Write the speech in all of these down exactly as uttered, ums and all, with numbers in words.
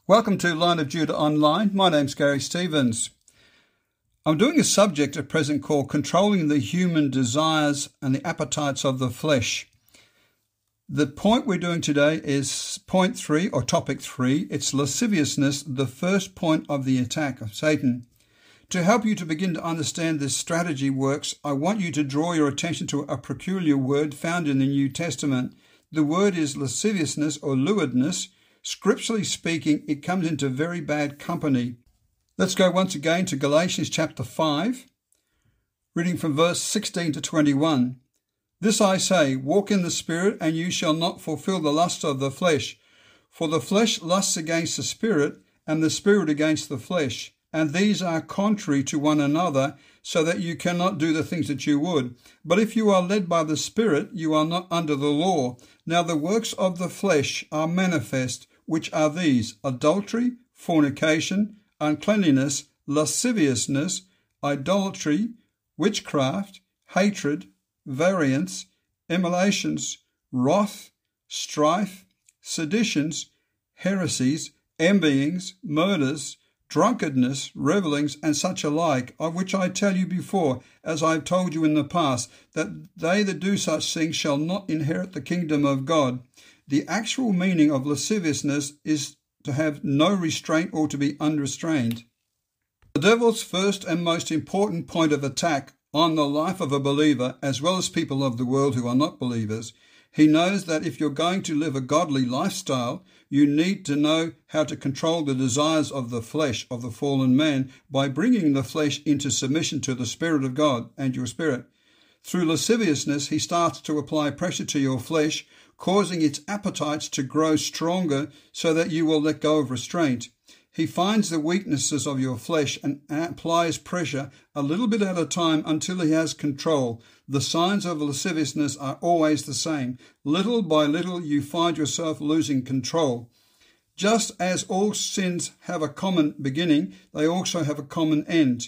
Welcome to Lion of Judah Online. My name's Gary Stevens. I'm doing a subject at present called Controlling the Human Desires and the Appetites of the Flesh. The point we're doing today is point three, or topic three. It's lasciviousness, the first point of the attack of Satan. To help you to begin to understand this strategy works, I want you to draw your attention to a peculiar word found in the New Testament. The word is lasciviousness or lewdness. Scripturally speaking, it comes into very bad company. Let's go once again to Galatians chapter five, reading from verse sixteen to twenty-one. This I say, walk in the Spirit, and you shall not fulfill the lust of the flesh. For the flesh lusts against the Spirit, and the Spirit against the flesh. And these are contrary to one another, so that you cannot do the things that you would. But if you are led by the Spirit, you are not under the law. Now the works of the flesh are manifest, which are these: adultery, fornication, uncleanness, lasciviousness, idolatry, witchcraft, hatred, variance, emulations, wrath, strife, seditions, heresies, envyings, murders, drunkenness, revellings, and such alike, of which I tell you before, as I have told you in the past, that they that do such things shall not inherit the kingdom of God. The actual meaning of lasciviousness is to have no restraint or to be unrestrained. The devil's first and most important point of attack on the life of a believer, as well as people of the world who are not believers, he knows that if you're going to live a godly lifestyle, you need to know how to control the desires of the flesh of the fallen man by bringing the flesh into submission to the Spirit of God and your spirit. Through lasciviousness, he starts to apply pressure to your flesh, causing its appetites to grow stronger so that you will let go of restraint. He finds the weaknesses of your flesh and applies pressure a little bit at a time until he has control. The signs of lasciviousness are always the same. Little by little you find yourself losing control. Just as all sins have a common beginning, they also have a common end.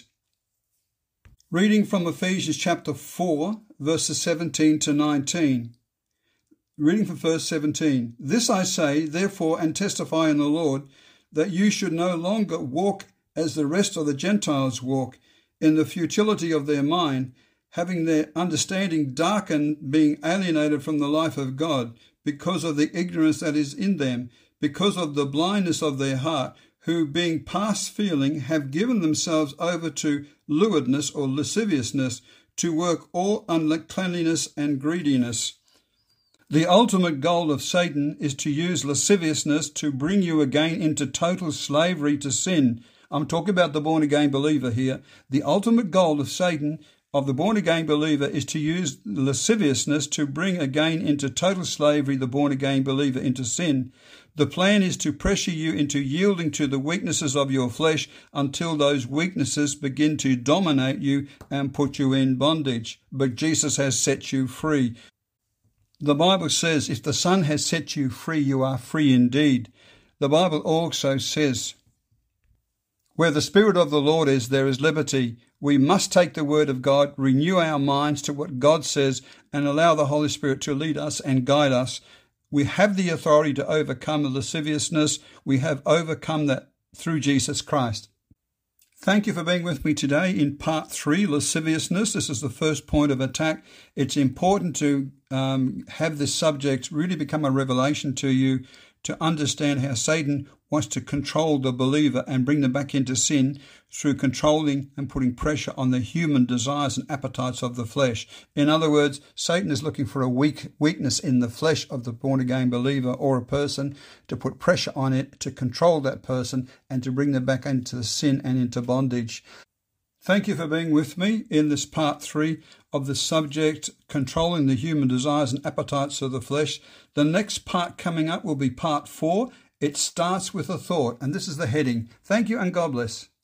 Reading from Ephesians chapter four, verses seventeen to nineteen. Reading from verse seventeen. This I say, therefore, and testify in the Lord, that you should no longer walk as the rest of the Gentiles walk, in the futility of their mind, having their understanding darkened, being alienated from the life of God, because of the ignorance that is in them, because of the blindness of their heart, who, being past feeling, have given themselves over to lewdness or lasciviousness, to work all uncleanness and greediness. The ultimate goal of Satan is to use lasciviousness to bring you again into total slavery to sin. I'm talking about the born-again believer here. The ultimate goal of Satan, of the born-again believer, is to use lasciviousness to bring again into total slavery the born-again believer into sin. The plan is to pressure you into yielding to the weaknesses of your flesh until those weaknesses begin to dominate you and put you in bondage. But Jesus has set you free. The Bible says, if the Son has set you free, you are free indeed. The Bible also says, where the Spirit of the Lord is, there is liberty. We must take the Word of God, renew our minds to what God says, and allow the Holy Spirit to lead us and guide us. We have the authority to overcome the lasciviousness. We have overcome that through Jesus Christ. Thank you for being with me today in part three, lasciviousness. This is the first point of attack. It's important to um, have this subject really become a revelation to you, to understand how Satan wants to control the believer and bring them back into sin through controlling and putting pressure on the human desires and appetites of the flesh. In other words, Satan is looking for a weak weakness in the flesh of the born-again believer or a person to put pressure on it, to control that person and to bring them back into sin and into bondage. Thank you for being with me in this part three of the subject, controlling the human desires and appetites of the flesh. The next part coming up will be part four. It starts with a thought, and this is the heading. Thank you and God bless.